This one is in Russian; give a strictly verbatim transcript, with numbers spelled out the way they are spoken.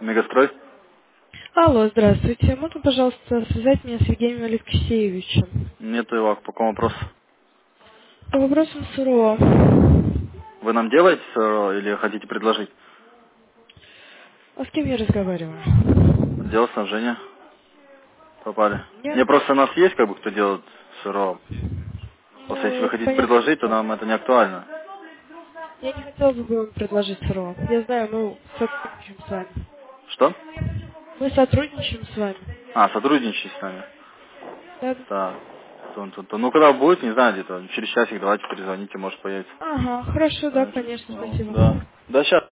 Мегастрой? Алло, здравствуйте. Можно, пожалуйста, связать меня с Евгением Алексеевичем? Нету его. По какому вопросу? По вопросам СРО. Вы нам делаете СРО или хотите предложить? А с кем я разговариваю? Дело снабжения. Попали. Нет. Не, просто у нас есть, как бы, кто делает СРО. Просто если Ну, вы это хотите понятно. предложить, то нам это не актуально. Я не хотела бы вам предложить СРО. Я знаю, мы сотрудничаем с вами. Что? Мы сотрудничаем с вами. А, сотрудничаете с нами. Да, да. Так. То- то- то- Ну, когда будет, не знаю, где-то через часик давайте перезвоните, может появится. Ага, хорошо, да, Конечно. конечно, Ну, спасибо. да. Да, сейчас.